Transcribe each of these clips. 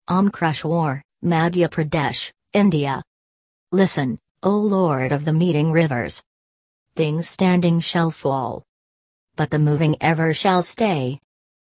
Omkreshwar, Madhya Pradesh, India. Listen, O Lord of the meeting rivers. Things standing shall fall, but the moving ever shall stay.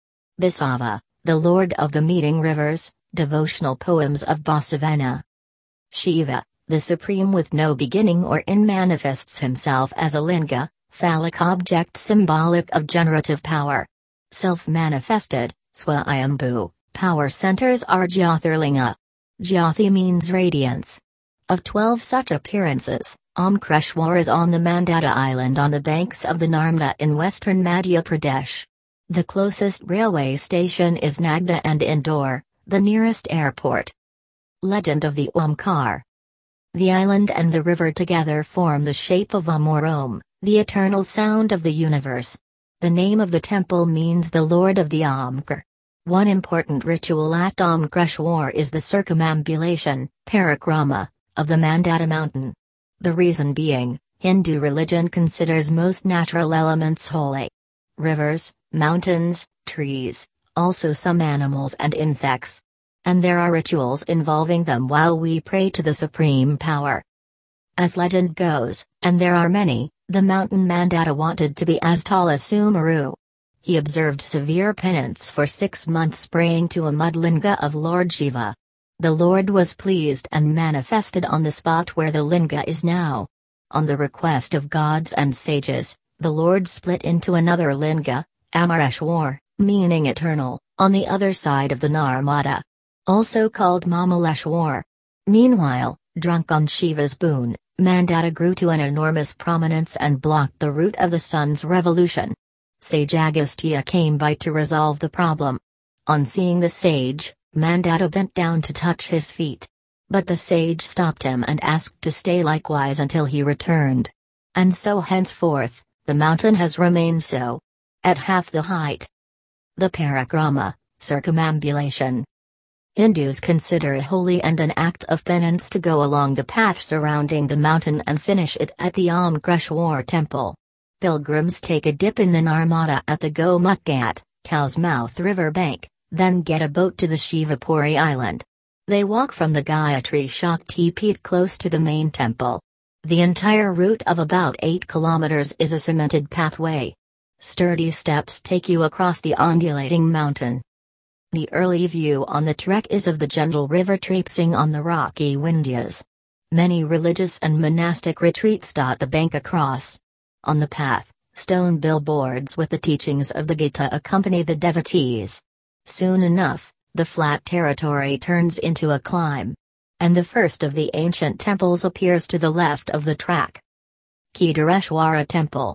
Basava, the Lord of the meeting rivers, devotional poems of Basavana. Shiva, the Supreme with no beginning or end, manifests himself as a linga, phallic object symbolic of generative power. Self-manifested, Swayambhu, power centers are Jyotirlinga. Jyoti means radiance. Of 12 such appearances, Omkreshwar is on the Mandata island on the banks of the Narmada in western Madhya Pradesh. The closest railway station is Nagda and Indore, the nearest airport. Legend of the Omkar. The island and the river together form the shape of Om, the eternal sound of the universe. The name of the temple means the Lord of the Omkar. One important ritual at Omkreshwar is the circumambulation, parikrama, of the Mandata mountain. The reason being, Hindu religion considers most natural elements holy. Rivers, mountains, trees, also some animals and insects. And there are rituals involving them while we pray to the supreme power. As legend goes, and there are many, the mountain Mandata wanted to be as tall as Sumeru. He observed severe penance for 6 months praying to a mudlinga of Lord Shiva. The Lord was pleased and manifested on the spot where the linga is now. On the request of gods and sages, the Lord split into another linga, Amareshwar, meaning eternal, on the other side of the Narmada. Also called Mamaleshwar. Meanwhile, drunk on Shiva's boon, Mandata grew to an enormous prominence and blocked the route of the sun's revolution. Sage Agastya came by to resolve the problem. On seeing the sage, Mandata bent down to touch his feet. But the sage stopped him and asked to stay likewise until he returned. And so henceforth, the mountain has remained so. At half the height. The parikrama, circumambulation. Hindus consider it holy and an act of penance to go along the path surrounding the mountain and finish it at the Omkreshwar temple. Pilgrims take a dip in the Narmada at the Gomukhat, Cow's Mouth river bank, then get a boat to the Shivapuri island. They walk from the Gayatri Shakti Peeth close to the main temple. The entire route of about 8 kilometers is a cemented pathway. Sturdy steps take you across the undulating mountain. The early view on the trek is of the gentle river traipsing on the rocky Vindhyas. Many religious and monastic retreats dot the bank across. On the path, stone billboards with the teachings of the Gita accompany the devotees. Soon enough, the flat territory turns into a climb. And the first of the ancient temples appears to the left of the track. Kedareshwara Temple.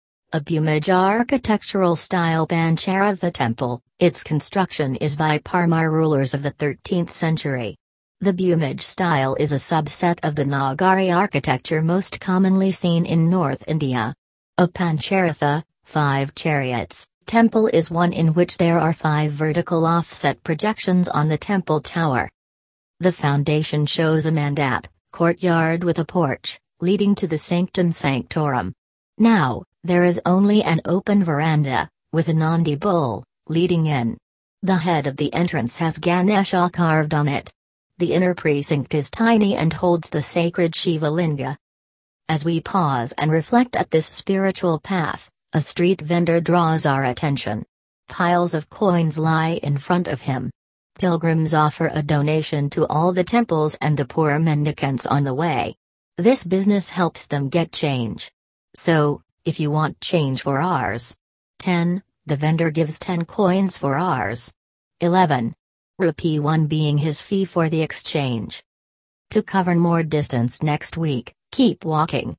A Bhumij architectural style Pancharatha temple, its construction is by Parmar rulers of the 13th century. The Bhumij style is a subset of the Nagari architecture most commonly seen in North India. A Pancharatha, 5 chariots, temple is one in which there are 5 vertical offset projections on the temple tower. The foundation shows a mandap, courtyard with a porch, leading to the sanctum sanctorum. Now, there is only an open veranda, with a Nandi bull, leading in. The head of the entrance has Ganesha carved on it. The inner precinct is tiny and holds the sacred Shiva Linga. As we pause and reflect at this spiritual path, a street vendor draws our attention. Piles of coins lie in front of him. Pilgrims offer a donation to all the temples and the poor mendicants on the way. This business helps them get change. So, if you want change for Rs. 10, the vendor gives 10 coins for Rs. 11. Rupee 1 being his fee for the exchange. To cover more distance next week, keep walking.